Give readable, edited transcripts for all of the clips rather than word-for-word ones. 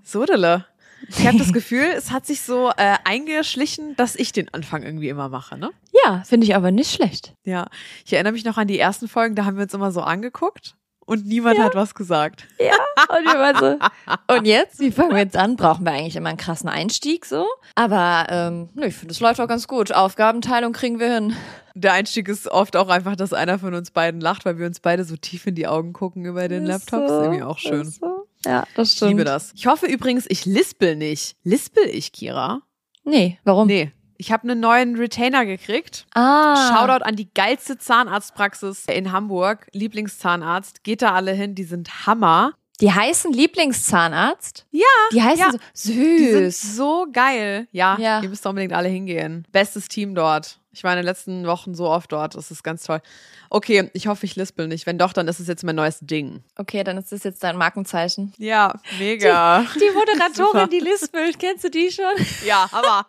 Sodele. Ich habe das Gefühl, es hat sich so eingeschlichen, dass ich den Anfang irgendwie immer mache, ne? Ja, finde ich aber nicht schlecht. Ja, ich erinnere mich noch an die ersten Folgen, da haben wir uns immer so angeguckt und niemand hat was gesagt. Ja, und wir waren so, und jetzt? Wie fangen wir jetzt an? Brauchen wir eigentlich immer einen krassen Einstieg so? Aber ich finde, es läuft auch ganz gut. Aufgabenteilung kriegen wir hin. Der Einstieg ist oft auch einfach, dass einer von uns beiden lacht, weil wir uns beide so tief in die Augen gucken über den Laptops. So, Irgendwie auch schön. So. Ja, das Ich stimmt. liebe das. Ich hoffe übrigens, ich lispel nicht. Lispel ich, Kira? Nee, warum? Nee. Ich habe einen neuen Retainer gekriegt. Ah. Shoutout an die geilste Zahnarztpraxis in Hamburg. Lieblingszahnarzt. Geht da alle hin, die sind Hammer. Die heißen Lieblingszahnarzt? Ja. Die heißen ja. so süß. Die sind so geil. Ja, Ja. ihr müsst unbedingt alle hingehen. Bestes Team dort. Ich war in den letzten Wochen so oft dort. Das ist ganz toll. Okay, ich hoffe, ich lispel nicht. Wenn doch, dann ist es jetzt mein neues Ding. Okay, dann ist das jetzt dein Markenzeichen. Ja, mega. Die Moderatorin, Super. die lispelt, kennst du die schon? Ja, Hammer.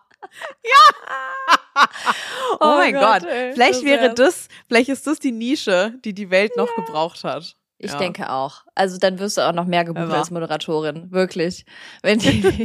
Ja. Oh mein Gott. Ey, Vielleicht das vielleicht ist das die Nische, die die Welt noch gebraucht hat. Ich Ja. denke auch. Also dann wirst du auch noch mehr gebucht Immer. als Moderatorin. Wirklich. Wenn die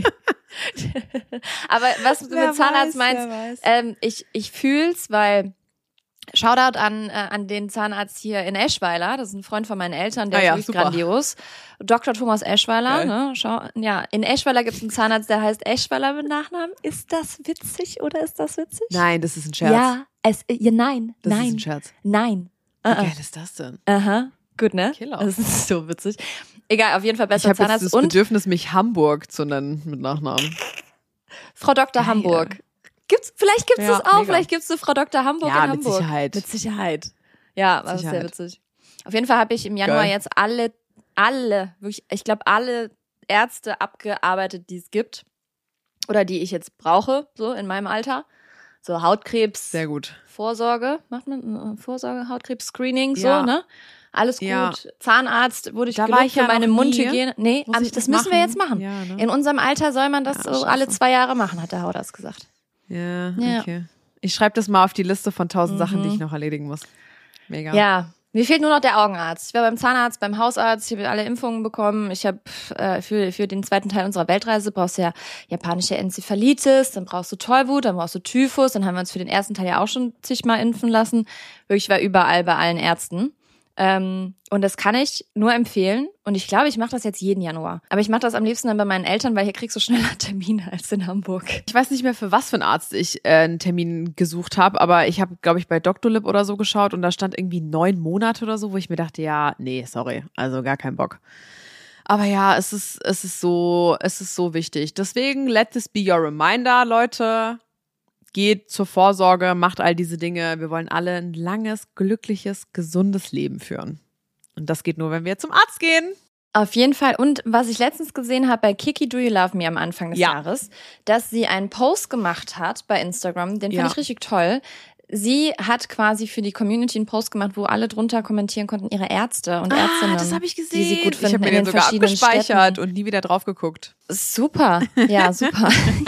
Aber was du Wer mit Zahnarzt weiß, wer meinst, ich fühl's, weil Shoutout an den Zahnarzt hier in Eschweiler. Das ist ein Freund von meinen Eltern, der Ah ja, ist wirklich super. grandios. Dr. Thomas Eschweiler. Geil. Ne? In Eschweiler gibt es einen Zahnarzt, der heißt Eschweiler mit Nachnamen. Ist das witzig oder ist das witzig? Nein, das ist ein Scherz. Ja, nein, das ist nein, ein Scherz. nein. Wie geil ist das denn? Aha, gut, ne? Killer. Das ist so witzig. Egal, auf jeden Fall Ich besser habe jetzt Zahnarzt das und Bedürfnis, mich Hamburg zu nennen mit Nachnamen. Frau Dr. Geil. Hamburg. Vielleicht gibt's Ja, das auch, mega. vielleicht gibt's eine Frau Dr. Hamburg Ja, in mit Hamburg. Sicherheit. Mit Sicherheit. Ja, das ist sehr Sicherheit. witzig. Auf jeden Fall habe ich im Januar Geil. jetzt alle, wirklich, ich glaube alle Ärzte abgearbeitet, die es gibt. Oder die ich jetzt brauche, so in meinem Alter. So Hautkrebs, Sehr gut. Vorsorge, macht man Vorsorge, Hautkrebs-Screening, Ja. so, ne? Alles gut. Ja. Zahnarzt wurde ich Da gelobt war ich für ja meine noch nie. Mundhygiene. Nee, Muss ich das das müssen wir machen? jetzt machen. Ja, ne? In unserem Alter soll man das Ja, so alle scheiße. 2 Jahre machen, hat der Hautarzt gesagt. Ja, Ja. okay. Ich schreibe das mal auf die Liste von 1000 Sachen, die ich noch erledigen muss. Mega. Ja, mir fehlt nur noch der Augenarzt. Ich war beim Zahnarzt, beim Hausarzt, ich habe alle Impfungen bekommen. Ich habe für den zweiten Teil unserer Weltreise brauchst du ja japanische Enzephalitis, dann brauchst du Tollwut, dann brauchst du Typhus, dann haben wir uns für den ersten Teil ja auch schon zigmal impfen lassen. Wirklich war überall bei allen Ärzten. Und das kann ich nur empfehlen. Und ich glaube, ich mache das jetzt jeden Januar. Aber ich mache das am liebsten dann bei meinen Eltern, weil hier kriegst du schneller Termine als in Hamburg. Ich weiß nicht mehr, für was für einen Arzt ich einen Termin gesucht habe, aber ich habe, glaube ich, bei Doctolib oder so geschaut und da stand irgendwie 9 Monate oder so, wo ich mir dachte, ja, nee, sorry, also gar keinen Bock. Aber ja, es ist so wichtig. Deswegen, let this be your reminder, Leute. Geht zur Vorsorge, macht all diese Dinge. Wir wollen alle ein langes, glückliches, gesundes Leben führen. Und das geht nur, wenn wir zum Arzt gehen. Auf jeden Fall. Und was ich letztens gesehen habe bei Kiki Do You Love Me am Anfang des Ja. Jahres, dass sie einen Post gemacht hat bei Instagram, den fand Ja. ich richtig toll. Sie hat quasi für die Community einen Post gemacht, wo alle drunter kommentieren konnten, ihre Ärzte und Ärztinnen. das habe ich gesehen. Die sie gut ich finden habe mir in den den sogar verschiedenen abgespeichert Städten. und nie wieder drauf geguckt. Super, ja, super.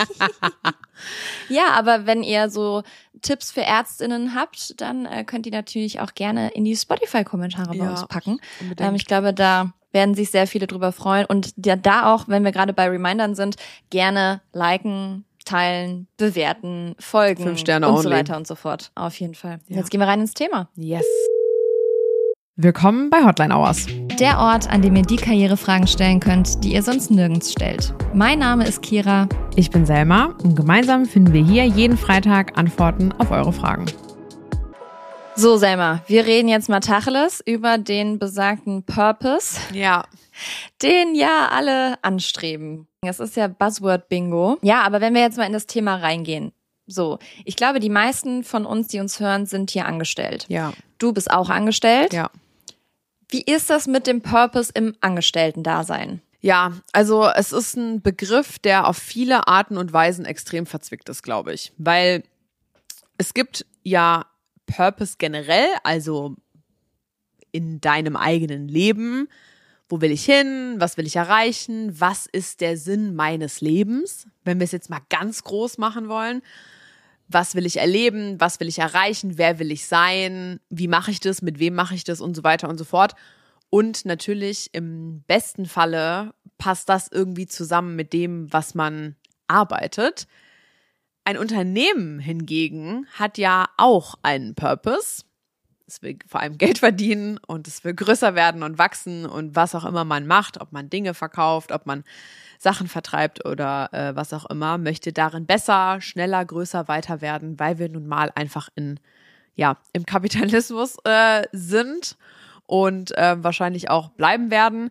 Ja, aber wenn ihr so Tipps für Ärztinnen habt, dann könnt ihr natürlich auch gerne in die Spotify-Kommentare bei Ja, uns packen. unbedingt. Ich glaube, da werden sich sehr viele drüber freuen. Und da auch, wenn wir gerade bei Remindern sind, gerne liken, teilen, bewerten, folgen 5 Sterne und so only. weiter und so fort. Auf jeden Fall. Ja. Jetzt gehen wir rein ins Thema. Yes. Willkommen bei Hotline Hours. Der Ort, an dem ihr die Karrierefragen stellen könnt, die ihr sonst nirgends stellt. Mein Name ist Kira. Ich bin Selma und gemeinsam finden wir hier jeden Freitag Antworten auf eure Fragen. So, Selma, wir reden jetzt mal Tacheles über den besagten Purpose, Ja. den ja alle anstreben. Das ist ja Buzzword-Bingo. Ja, aber wenn wir jetzt mal in das Thema reingehen. So, ich glaube, die meisten von uns, die uns hören, sind hier angestellt. Ja. Du bist auch angestellt. Ja. Wie ist das mit dem Purpose im Angestellten-Dasein? Ja, also es ist ein Begriff, der auf viele Arten und Weisen extrem verzwickt ist, glaube ich. Weil es gibt ja Purpose generell, also in deinem eigenen Leben. Wo will ich hin? Was will ich erreichen? Was ist der Sinn meines Lebens? Wenn wir es jetzt mal ganz groß machen wollen. Was will ich erleben? Was will ich erreichen? Wer will ich sein? Wie mache ich das? Mit wem mache ich das? Und so weiter und so fort. Und natürlich im besten Falle passt das irgendwie zusammen mit dem, was man arbeitet. Ein Unternehmen hingegen hat ja auch einen Purpose. Es will vor allem Geld verdienen und es will größer werden und wachsen und was auch immer man macht, ob man Dinge verkauft, ob man Sachen vertreibt oder was auch immer, möchte darin besser, schneller, größer, weiter werden, weil wir nun mal einfach im Kapitalismus sind und wahrscheinlich auch bleiben werden.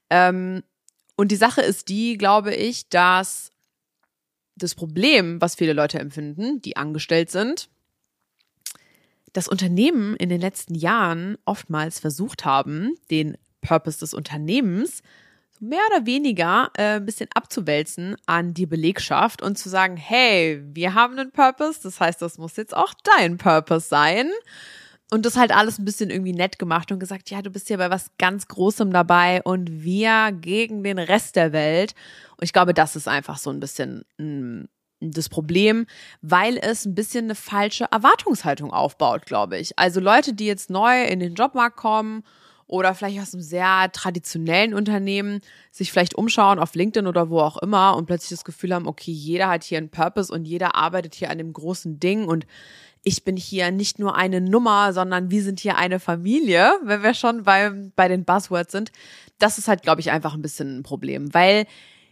Und die Sache ist die, glaube ich, dass das Problem, was viele Leute empfinden, die angestellt sind, dass Unternehmen in den letzten Jahren oftmals versucht haben, den Purpose des Unternehmens mehr oder weniger ein bisschen abzuwälzen an die Belegschaft und zu sagen, hey, wir haben einen Purpose, das heißt, das muss jetzt auch dein Purpose sein. Und das halt alles ein bisschen irgendwie nett gemacht und gesagt, ja, du bist hier bei was ganz Großem dabei und wir gegen den Rest der Welt. Und ich glaube, das ist einfach so ein bisschen das Problem, weil es ein bisschen eine falsche Erwartungshaltung aufbaut, glaube ich. Also Leute, die jetzt neu in den Jobmarkt kommen oder vielleicht aus einem sehr traditionellen Unternehmen sich vielleicht umschauen auf LinkedIn oder wo auch immer und plötzlich das Gefühl haben, okay, jeder hat hier einen Purpose und jeder arbeitet hier an dem großen Ding und ich bin hier nicht nur eine Nummer, sondern wir sind hier eine Familie, wenn wir schon bei den Buzzwords sind. Das ist halt, glaube ich, einfach ein bisschen ein Problem, weil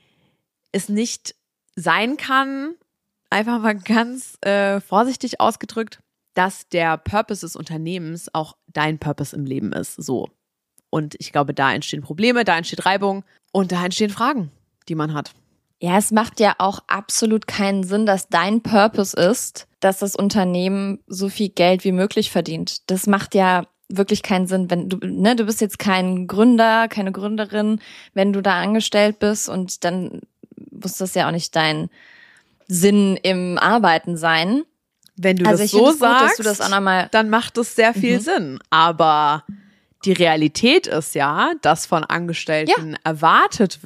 es nicht sein kann, einfach mal ganz vorsichtig ausgedrückt, dass der Purpose des Unternehmens auch dein Purpose im Leben ist. So. Und ich glaube, da entstehen Probleme, da entsteht Reibung und da entstehen Fragen, die man hat. Ja, es macht ja auch absolut keinen Sinn, dass dein Purpose ist, dass das Unternehmen so viel Geld wie möglich verdient. Das macht ja wirklich keinen Sinn, wenn du bist jetzt kein Gründer, keine Gründerin, wenn du da angestellt bist und dann muss das ja auch nicht dein Sinn im Arbeiten sein. Wenn du das so sagst, gut, dass du das auch noch mal dann macht das sehr viel Sinn. Aber die Realität ist ja, dass von Angestellten erwartet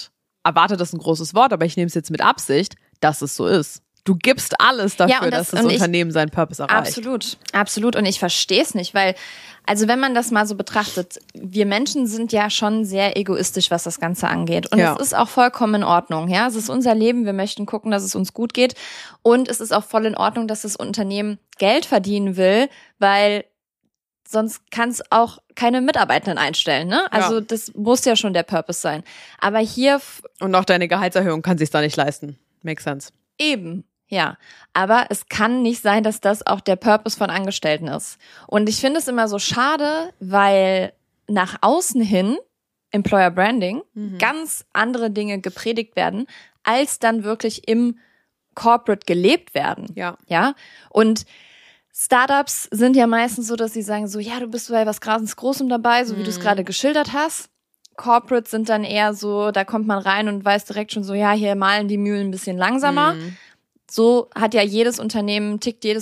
ist ein großes Wort, aber ich nehme es jetzt mit Absicht, dass es so ist. Du gibst alles dafür, dass das Unternehmen seinen Purpose erreicht. Absolut. Und ich verstehe es nicht, weil, also wenn man das mal so betrachtet, wir Menschen sind ja schon sehr egoistisch, was das Ganze angeht. Und es ist auch vollkommen in Ordnung. Ja, es ist unser Leben. Wir möchten gucken, dass es uns gut geht. Und es ist auch voll in Ordnung, dass das Unternehmen Geld verdienen will, weil sonst kann es auch keine Mitarbeitenden einstellen, ne? Also das muss ja schon der Purpose sein. Aber hier... Und auch deine Gehaltserhöhung kann sich's da nicht leisten. Makes sense. Eben. Ja, aber es kann nicht sein, dass das auch der Purpose von Angestellten ist. Und ich finde es immer so schade, weil nach außen hin, Employer Branding, ganz andere Dinge gepredigt werden, als dann wirklich im Corporate gelebt werden. Ja. Und Startups sind ja meistens so, dass sie sagen so, ja, du bist bei was ganz Großem dabei, so wie du es gerade geschildert hast. Corporates sind dann eher so, da kommt man rein und weiß direkt schon so, ja, hier malen die Mühlen ein bisschen langsamer. So tickt jedes Unternehmen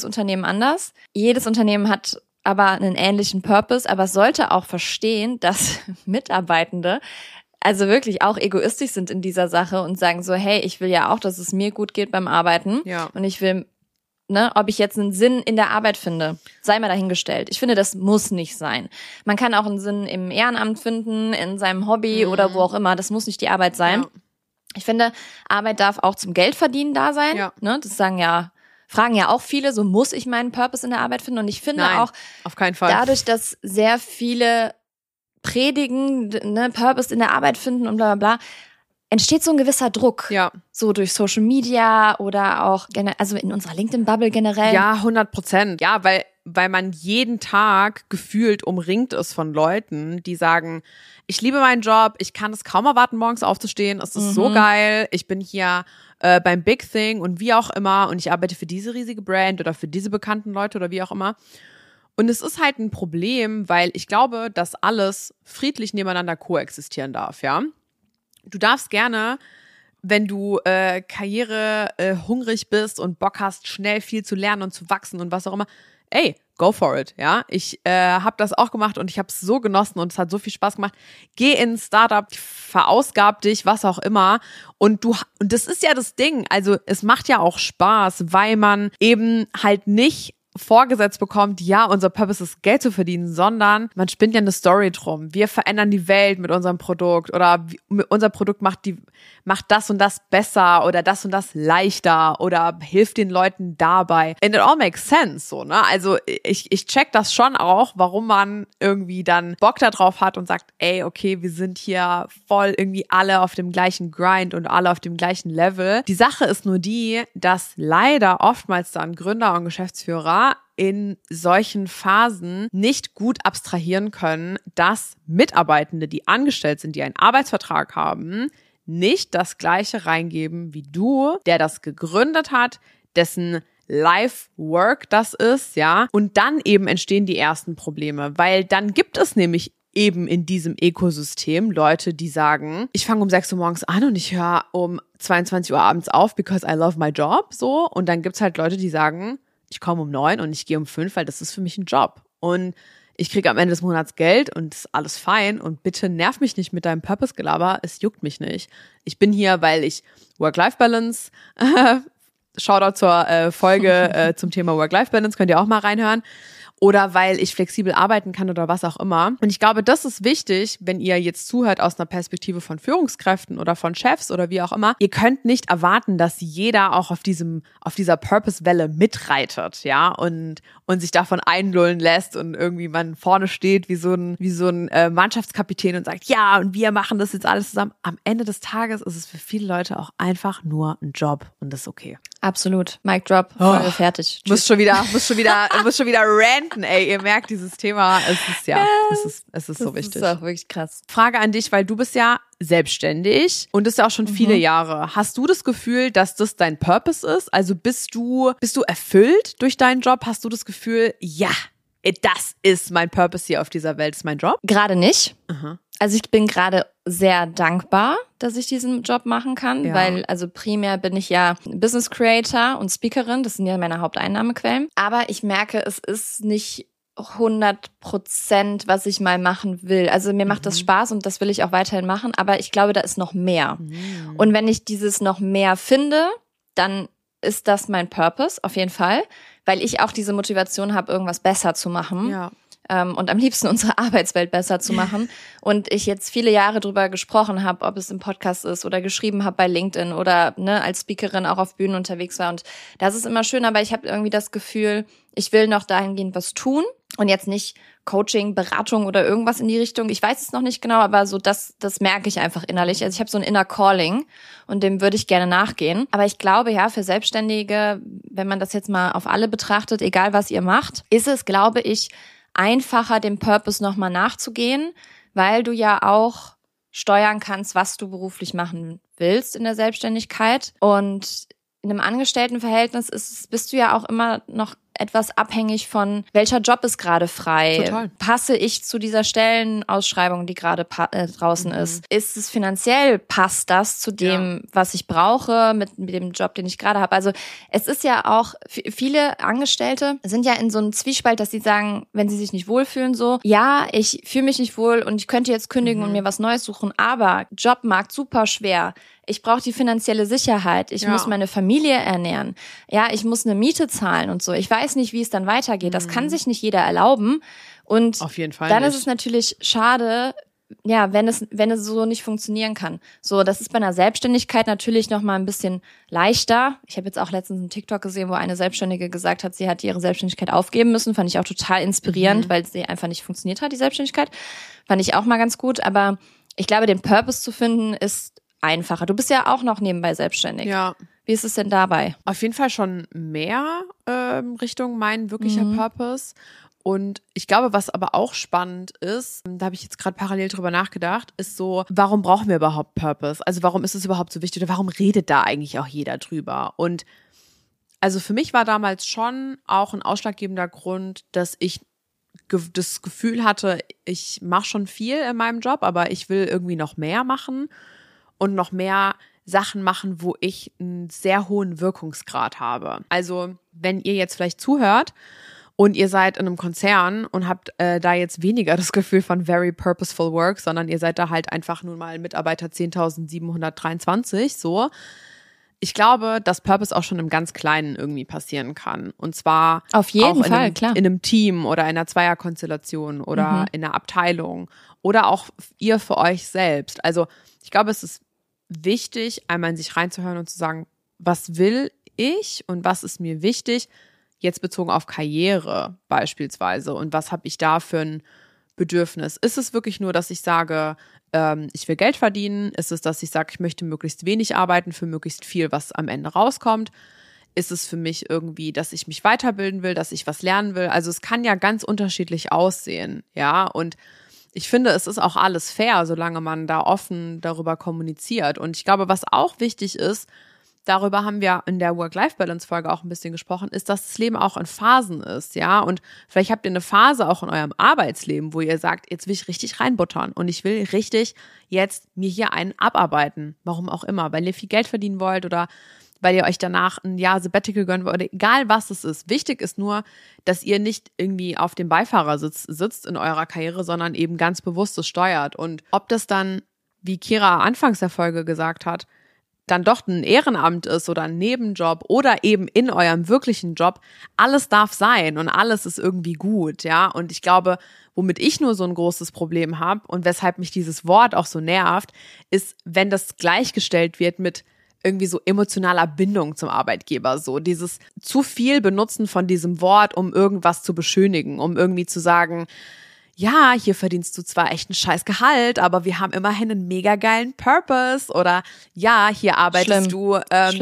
anders. Jedes Unternehmen hat aber einen ähnlichen Purpose, aber sollte auch verstehen, dass Mitarbeitende also wirklich auch egoistisch sind in dieser Sache und sagen so, hey, ich will ja auch, dass es mir gut geht beim Arbeiten und ich will, ob ich jetzt einen Sinn in der Arbeit finde, sei mal dahingestellt. Ich finde, das muss nicht sein. Man kann auch einen Sinn im Ehrenamt finden, in seinem Hobby oder wo auch immer. Das muss nicht die Arbeit sein. Ja. Ich finde, Arbeit darf auch zum Geldverdienen da sein. Ja. Das fragen ja auch viele, so muss ich meinen Purpose in der Arbeit finden. Und ich finde auch, auf keinen Fall. Dadurch, dass sehr viele predigen, Purpose in der Arbeit finden und bla bla bla, entsteht so ein gewisser Druck. Ja. So durch Social Media oder auch also in unserer LinkedIn-Bubble generell. Ja, 100%. Ja, weil man jeden Tag gefühlt umringt ist von Leuten, die sagen, ich liebe meinen Job, ich kann es kaum erwarten, morgens aufzustehen, es ist so geil, ich bin hier beim Big Thing und wie auch immer und ich arbeite für diese riesige Brand oder für diese bekannten Leute oder wie auch immer. Und es ist halt ein Problem, weil ich glaube, dass alles friedlich nebeneinander koexistieren darf, ja. Du darfst gerne, wenn du karrierehungrig bist und Bock hast, schnell viel zu lernen und zu wachsen und was auch immer, ey, go for it, ja. Ich habe das auch gemacht und ich habe es so genossen und es hat so viel Spaß gemacht. Geh in ein Startup, verausgab dich, was auch immer. Und das ist ja das Ding. Also es macht ja auch Spaß, weil man eben halt nicht vorgesetzt bekommt, ja, unser Purpose ist Geld zu verdienen, sondern man spinnt ja eine Story drum. Wir verändern die Welt mit unserem Produkt oder unser Produkt macht das und das besser oder das und das leichter oder hilft den Leuten dabei. And it all makes sense, so, ne? Also ich check das schon auch, warum man irgendwie dann Bock da drauf hat und sagt, ey, okay, wir sind hier voll irgendwie alle auf dem gleichen Grind und alle auf dem gleichen Level. Die Sache ist nur die, dass leider oftmals dann Gründer und Geschäftsführer in solchen Phasen nicht gut abstrahieren können, dass Mitarbeitende, die angestellt sind, die einen Arbeitsvertrag haben, nicht das Gleiche reingeben wie du, der das gegründet hat, dessen Life-Work das ist, ja. Und dann eben entstehen die ersten Probleme, weil dann gibt es nämlich eben in diesem Ökosystem Leute, die sagen, ich fange um 6 Uhr morgens an und ich höre um 22 Uhr abends auf, because I love my job, so. Und dann gibt's halt Leute, die sagen, ich komme um 9 und ich gehe um 5, weil das ist für mich ein Job. Und ich kriege am Ende des Monats Geld und ist alles fein. Und bitte nerv mich nicht mit deinem Purpose-Gelaber. Es juckt mich nicht. Ich bin hier, weil ich Work-Life-Balance, Shoutout zur Folge zum Thema Work-Life-Balance, könnt ihr auch mal reinhören. Oder weil ich flexibel arbeiten kann oder was auch immer. Und ich glaube, das ist wichtig, wenn ihr jetzt zuhört aus einer Perspektive von Führungskräften oder von Chefs oder wie auch immer. Ihr könnt nicht erwarten, dass jeder auch auf dieser Purpose-Welle mitreitet, ja, und sich davon einlullen lässt und irgendwie man vorne steht wie so ein Mannschaftskapitän und sagt, ja, und wir machen das jetzt alles zusammen. Am Ende des Tages ist es für viele Leute auch einfach nur ein Job und das ist okay. Absolut. Mic drop, Folge fertig. Muss schon wieder ranten, ey. Ihr merkt, dieses Thema, es ist so wichtig. Das ist auch wirklich krass. Frage an dich, weil du bist ja selbstständig und das ja auch schon viele Jahre. Hast du das Gefühl, dass das dein Purpose ist? Also bist du erfüllt durch deinen Job? Hast du das Gefühl, ja, das ist mein Purpose hier auf dieser Welt, ist mein Job? Gerade nicht. Aha. Also ich bin gerade sehr dankbar, dass ich diesen Job machen kann, weil also primär bin ich ja Business Creator und Speakerin, das sind ja meine Haupteinnahmequellen. Aber ich merke, es ist nicht 100%, was ich mal machen will. Also mir macht das Spaß und das will ich auch weiterhin machen, aber ich glaube, da ist noch mehr. Und wenn ich dieses noch mehr finde, dann ist das mein Purpose, auf jeden Fall, weil ich auch diese Motivation habe, irgendwas besser zu machen. Ja. Und am liebsten unsere Arbeitswelt besser zu machen. Und ich jetzt viele Jahre drüber gesprochen habe, ob es im Podcast ist oder geschrieben habe bei LinkedIn oder als Speakerin auch auf Bühnen unterwegs war. Und das ist immer schön, aber ich habe irgendwie das Gefühl, ich will noch dahingehend was tun und jetzt nicht Coaching, Beratung oder irgendwas in die Richtung. Ich weiß es noch nicht genau, aber so das merke ich einfach innerlich. Also ich habe so ein Inner Calling und dem würde ich gerne nachgehen. Aber ich glaube, ja, für Selbstständige, wenn man das jetzt mal auf alle betrachtet, egal was ihr macht, ist es, glaube ich, einfacher, dem Purpose nochmal nachzugehen, weil du ja auch steuern kannst, was du beruflich machen willst in der Selbstständigkeit. Und in einem Angestelltenverhältnis bist du ja auch immer noch etwas abhängig von, welcher Job ist gerade frei? Total. Passe ich zu dieser Stellenausschreibung, die gerade draußen ist? Ist es finanziell, passt das zu dem, was ich brauche mit dem Job, den ich gerade habe? Also es ist ja auch, viele Angestellte sind ja in so einem Zwiespalt, dass sie sagen, wenn sie sich nicht wohlfühlen, so, ja, ich fühle mich nicht wohl und ich könnte jetzt kündigen und mir was Neues suchen, aber Jobmarkt super schwer. Ich brauche die finanzielle Sicherheit. Ich muss meine Familie ernähren. Ja, ich muss eine Miete zahlen und so. Ich weiß nicht, wie es dann weitergeht. Das kann sich nicht jeder erlauben. Und auf jeden Fall dann nicht. ist es natürlich schade, ja, wenn es so nicht funktionieren kann. So, das ist bei einer Selbstständigkeit natürlich noch mal ein bisschen leichter. Ich habe jetzt auch letztens einen TikTok gesehen, wo eine Selbstständige gesagt hat, sie hat ihre Selbstständigkeit aufgeben müssen. Fand ich auch total inspirierend, weil sie einfach nicht funktioniert hat, die Selbstständigkeit. Fand ich auch mal ganz gut. Aber ich glaube, den Purpose zu finden, ist einfacher. Du bist ja auch noch nebenbei selbstständig. Ja. Wie ist es denn dabei? Auf jeden Fall schon mehr Richtung mein wirklicher Purpose. Und ich glaube, was aber auch spannend ist, da habe ich jetzt gerade parallel drüber nachgedacht, ist so, warum brauchen wir überhaupt Purpose? Also warum ist es überhaupt so wichtig oder warum redet da eigentlich auch jeder drüber? Und also für mich war damals schon auch ein ausschlaggebender Grund, dass ich das Gefühl hatte, ich mache schon viel in meinem Job, aber ich will irgendwie noch mehr machen und noch mehr Sachen machen, wo ich einen sehr hohen Wirkungsgrad habe. Also wenn ihr jetzt vielleicht zuhört und ihr seid in einem Konzern und habt da jetzt weniger das Gefühl von very purposeful work, sondern ihr seid da halt einfach nun mal Mitarbeiter 10.723, so. ich glaube, dass Purpose auch schon im ganz Kleinen irgendwie passieren kann. Und zwar auf jeden auch Fall, in klar. einem Team oder in einer Zweierkonstellation oder in einer Abteilung oder auch ihr für euch selbst. Also ich glaube, es ist wichtig, einmal in sich reinzuhören und zu sagen, was will ich und was ist mir wichtig, jetzt bezogen auf Karriere beispielsweise und was habe ich da für ein Bedürfnis? Ist es wirklich nur, dass ich sage, ich will Geld verdienen? Ist es, dass ich sage, ich möchte möglichst wenig arbeiten für möglichst viel, was am Ende rauskommt? Ist es für mich irgendwie, dass ich mich weiterbilden will, dass ich was lernen will? Also es kann ja ganz unterschiedlich aussehen, ja, und ich finde, es ist auch alles fair, solange man da offen darüber kommuniziert. Und ich glaube, was auch wichtig ist, darüber haben wir in der Work-Life-Balance-Folge auch ein bisschen gesprochen, ist, dass das Leben auch in Phasen ist, ja. Und vielleicht habt ihr eine Phase auch in eurem Arbeitsleben, wo ihr sagt, jetzt will ich richtig reinbuttern und ich will richtig jetzt mir hier einen abarbeiten. Warum auch immer, weil ihr viel Geld verdienen wollt oder weil ihr euch danach ein Jahr Sabbatical gönnen wollt, oder egal was es ist. Wichtig ist nur, dass ihr nicht irgendwie auf dem Beifahrersitz sitzt in eurer Karriere, sondern eben ganz bewusst es steuert. Und ob das dann, wie Kira anfangs der Folge gesagt hat, dann doch ein Ehrenamt ist oder ein Nebenjob oder eben in eurem wirklichen Job, alles darf sein und alles ist irgendwie gut, ja. Und ich glaube, womit ich nur so ein großes Problem habe und weshalb mich dieses Wort auch so nervt, ist, wenn das gleichgestellt wird mit irgendwie so emotionaler Bindung zum Arbeitgeber, so dieses zu viel Benutzen von diesem Wort, um irgendwas zu beschönigen, um irgendwie zu sagen, ja, hier verdienst du zwar echt ein scheiß Gehalt, aber wir haben immerhin einen mega geilen Purpose oder ja, hier arbeitest du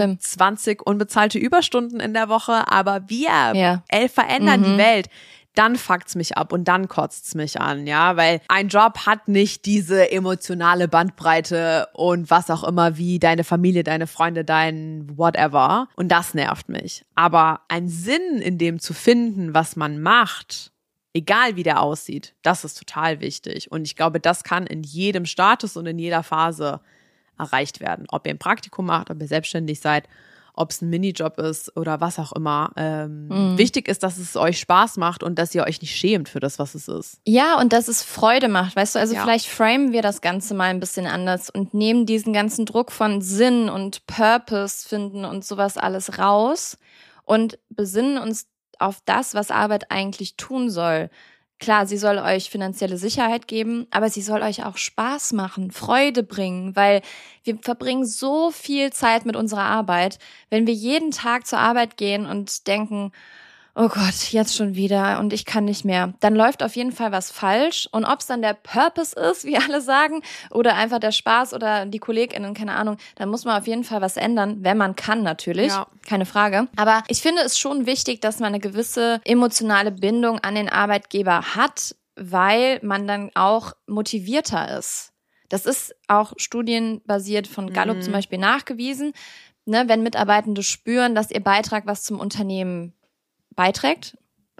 20 unbezahlte Überstunden in der Woche, aber wir verändern die Welt. Dann fuckt's mich ab und dann kotzt's mich an, ja, weil ein Job hat nicht diese emotionale Bandbreite und was auch immer wie deine Familie, deine Freunde, dein whatever und das nervt mich. Aber einen Sinn in dem zu finden, was man macht, egal wie der aussieht, das ist total wichtig und ich glaube, das kann in jedem Status und in jeder Phase erreicht werden. Ob ihr ein Praktikum macht, ob ihr selbstständig seid, ob es ein Minijob ist oder was auch immer. Wichtig ist, dass es euch Spaß macht und dass ihr euch nicht schämt für das, was es ist. Ja, und dass es Freude macht, weißt du, also vielleicht framen wir das Ganze mal ein bisschen anders und nehmen diesen ganzen Druck von Sinn und Purpose finden und sowas alles raus und besinnen uns auf das, was Arbeit eigentlich tun soll. Klar, sie soll euch finanzielle Sicherheit geben, aber sie soll euch auch Spaß machen, Freude bringen, weil wir verbringen so viel Zeit mit unserer Arbeit. Wenn wir jeden Tag zur Arbeit gehen und denken, oh Gott, jetzt schon wieder und ich kann nicht mehr, dann läuft auf jeden Fall was falsch. Und ob es dann der Purpose ist, wie alle sagen, oder einfach der Spaß oder die KollegInnen, keine Ahnung, dann muss man auf jeden Fall was ändern, wenn man kann natürlich, keine Frage. Aber ich finde es schon wichtig, dass man eine gewisse emotionale Bindung an den Arbeitgeber hat, weil man dann auch motivierter ist. Das ist auch studienbasiert von Gallup zum Beispiel nachgewiesen, ne, wenn Mitarbeitende spüren, dass ihr Beitrag was zum Unternehmen beiträgt,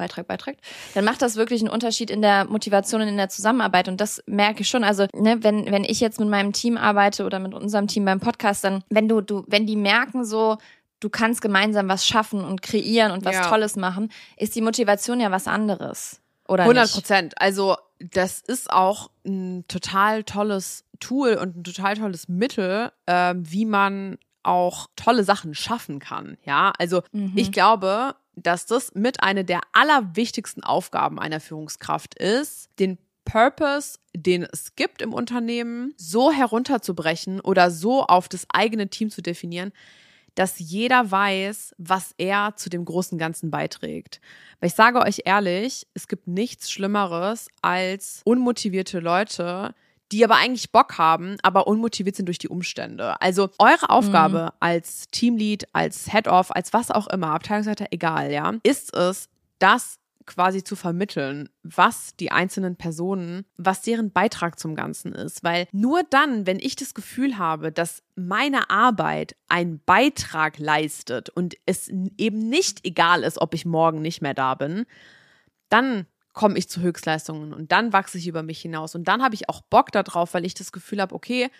dann macht das wirklich einen Unterschied in der Motivation und in der Zusammenarbeit. Und das merke ich schon. Also, ne, wenn ich jetzt mit meinem Team arbeite oder mit unserem Team beim Podcast, dann, wenn die merken so, du kannst gemeinsam was schaffen und kreieren und was Tolles machen, ist die Motivation ja was anderes. Oder 100%. Also, das ist auch ein total tolles Tool und ein total tolles Mittel, wie man auch tolle Sachen schaffen kann. Ja, also ich glaube, dass das mit einer der allerwichtigsten Aufgaben einer Führungskraft ist, den Purpose, den es gibt im Unternehmen, so herunterzubrechen oder so auf das eigene Team zu definieren, dass jeder weiß, was er zu dem großen Ganzen beiträgt. Weil ich sage euch ehrlich, es gibt nichts Schlimmeres als unmotivierte Leute, die aber eigentlich Bock haben, aber unmotiviert sind durch die Umstände. Also eure Aufgabe als Teamlead, als Head-Off, als was auch immer, Abteilungsleiter, egal, ja, ist es, das quasi zu vermitteln, was die einzelnen Personen, was deren Beitrag zum Ganzen ist. Weil nur dann, wenn ich das Gefühl habe, dass meine Arbeit einen Beitrag leistet und es eben nicht egal ist, ob ich morgen nicht mehr da bin, dann komme ich zu Höchstleistungen und dann wachse ich über mich hinaus und dann habe ich auch Bock darauf, weil ich das Gefühl habe, okay,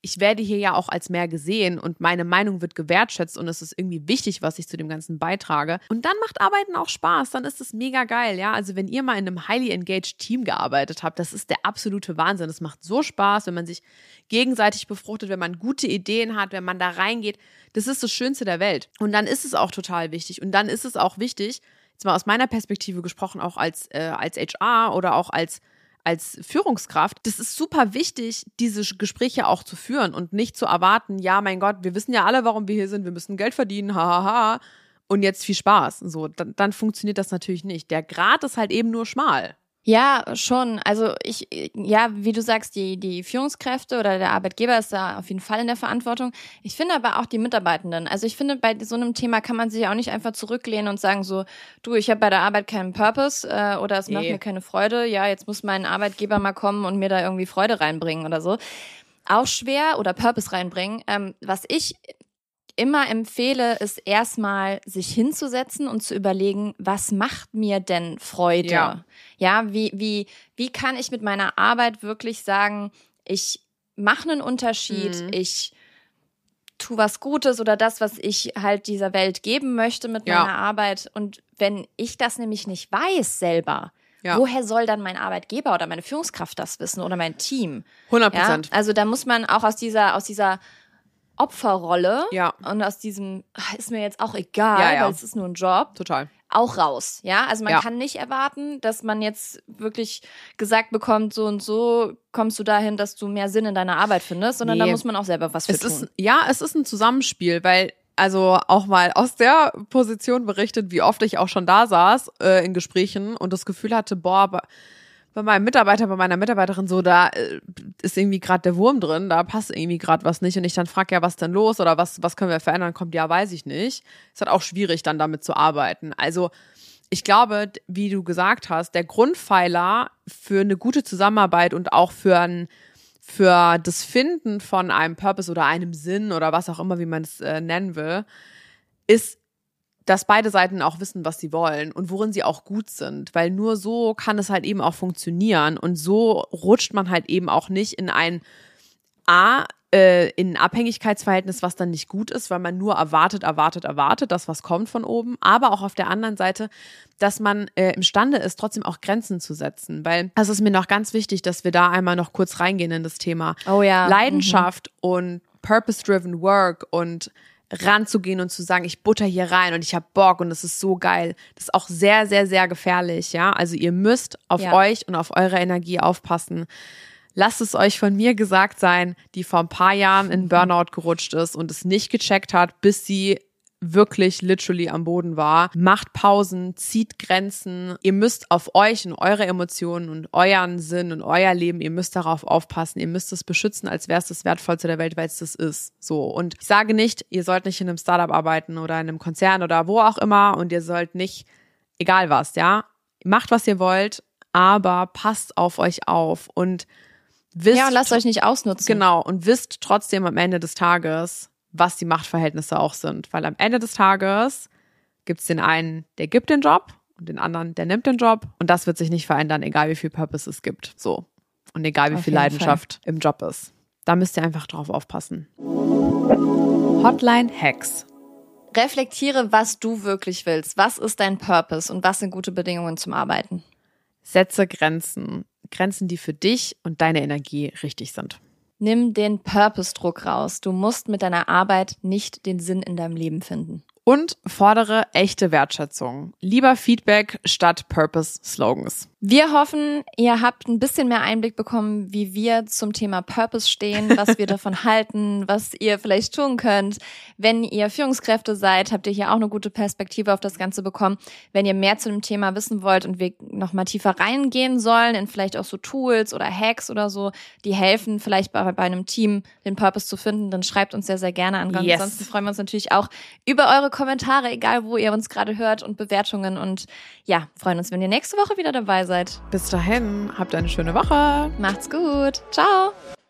ich werde hier ja auch als mehr gesehen und meine Meinung wird gewertschätzt und es ist irgendwie wichtig, was ich zu dem Ganzen beitrage. Und dann macht Arbeiten auch Spaß, dann ist es mega geil, ja. Also wenn ihr mal in einem highly engaged Team gearbeitet habt, das ist der absolute Wahnsinn. Das macht so Spaß, wenn man sich gegenseitig befruchtet, wenn man gute Ideen hat, wenn man da reingeht. Das ist das Schönste der Welt. Und dann ist es auch total wichtig. Und dann ist es auch wichtig, jetzt mal aus meiner Perspektive gesprochen, auch als HR oder auch als Führungskraft, das ist super wichtig, diese Gespräche auch zu führen und nicht zu erwarten, ja, mein Gott, wir wissen ja alle, warum wir hier sind, wir müssen Geld verdienen, hahaha, und jetzt viel Spaß. So, dann funktioniert das natürlich nicht. Der Grat ist halt eben nur schmal. Ja, schon. Also wie du sagst, die Führungskräfte oder der Arbeitgeber ist da auf jeden Fall in der Verantwortung. Ich finde aber auch die Mitarbeitenden. Also ich finde, bei so einem Thema kann man sich auch nicht einfach zurücklehnen und sagen so, du, ich habe bei der Arbeit keinen Purpose oder es macht mir keine Freude. Ja, jetzt muss mein Arbeitgeber mal kommen und mir da irgendwie Freude reinbringen oder so. Auch schwer oder Purpose reinbringen. Was ich immer empfehle, ist erstmal sich hinzusetzen und zu überlegen, was macht mir denn Freude? Ja, wie kann ich mit meiner Arbeit wirklich sagen, ich mache einen Unterschied, ich tue was Gutes oder das, was ich halt dieser Welt geben möchte mit meiner Arbeit. Und wenn ich das nämlich nicht weiß selber, woher soll dann mein Arbeitgeber oder meine Führungskraft das wissen oder mein Team? 100%. Ja? Also da muss man auch aus dieser Opferrolle und aus diesem, ist mir jetzt auch egal, weil es ist nur ein Job. Total. Auch raus, ja. Also man kann nicht erwarten, dass man jetzt wirklich gesagt bekommt, so und so kommst du dahin, dass du mehr Sinn in deiner Arbeit findest, sondern da muss man auch selber was für tun. Es ist ein Zusammenspiel, weil also auch mal aus der Position berichtet, wie oft ich auch schon da saß in Gesprächen und das Gefühl hatte, boah, bei meinem Mitarbeiter, bei meiner Mitarbeiterin so, da ist irgendwie gerade der Wurm drin, da passt irgendwie gerade was nicht und ich dann frage, ja, was denn los oder was können wir verändern, kommt, ja, weiß ich nicht. Ist halt auch schwierig, dann damit zu arbeiten. Also ich glaube, wie du gesagt hast, der Grundpfeiler für eine gute Zusammenarbeit und auch für das Finden von einem Purpose oder einem Sinn oder was auch immer, wie man es nennen will, ist, dass beide Seiten auch wissen, was sie wollen und worin sie auch gut sind, weil nur so kann es halt eben auch funktionieren und so rutscht man halt eben auch nicht in ein in ein Abhängigkeitsverhältnis, was dann nicht gut ist, weil man nur erwartet, das, was kommt von oben, aber auch auf der anderen Seite, dass man imstande ist, trotzdem auch Grenzen zu setzen, weil das ist mir noch ganz wichtig, dass wir da einmal noch kurz reingehen in das Thema Leidenschaft und Purpose-Driven Work und ranzugehen und zu sagen, ich butter hier rein und ich habe Bock und es ist so geil. Das ist auch sehr, sehr, sehr gefährlich, ja. Also ihr müsst auf euch und auf eure Energie aufpassen. Lasst es euch von mir gesagt sein, die vor ein paar Jahren in Burnout gerutscht ist und es nicht gecheckt hat, bis sie wirklich literally am Boden war. Macht Pausen, zieht Grenzen. Ihr müsst auf euch und eure Emotionen und euren Sinn und euer Leben, ihr müsst darauf aufpassen. Ihr müsst es beschützen, als wäre es das Wertvollste der Welt, weil es das ist. So. Und ich sage nicht, ihr sollt nicht in einem Startup arbeiten oder in einem Konzern oder wo auch immer und ihr sollt nicht, egal was, ja. Macht, was ihr wollt, aber passt auf euch auf und wisst. Ja, und lasst euch nicht ausnutzen. Genau. Und wisst trotzdem am Ende des Tages, was die Machtverhältnisse auch sind. Weil am Ende des Tages gibt es den einen, der gibt den Job und den anderen, der nimmt den Job. Und das wird sich nicht verändern, egal wie viel Purpose es gibt. So. Und egal wie viel Leidenschaft im Job ist. Da müsst ihr einfach drauf aufpassen. Hotline Hacks. Reflektiere, was du wirklich willst. Was ist dein Purpose und was sind gute Bedingungen zum Arbeiten? Setze Grenzen. Grenzen, die für dich und deine Energie richtig sind. Nimm den Purpose-Druck raus. Du musst mit deiner Arbeit nicht den Sinn in deinem Leben finden. Und fordere echte Wertschätzung. Lieber Feedback statt Purpose-Slogans. Wir hoffen, ihr habt ein bisschen mehr Einblick bekommen, wie wir zum Thema Purpose stehen, was wir davon halten, was ihr vielleicht tun könnt. Wenn ihr Führungskräfte seid, habt ihr hier auch eine gute Perspektive auf das Ganze bekommen. Wenn ihr mehr zu dem Thema wissen wollt und wir noch mal tiefer reingehen sollen, in vielleicht auch so Tools oder Hacks oder so, die helfen, vielleicht bei einem Team den Purpose zu finden, dann schreibt uns sehr, sehr gerne an. Yes. Ansonsten freuen wir uns natürlich auch über eure Kommentare, egal wo ihr uns gerade hört und Bewertungen. Und ja, freuen uns, wenn ihr nächste Woche wieder dabei seid. Bis dahin, habt eine schöne Woche. Macht's gut. Ciao.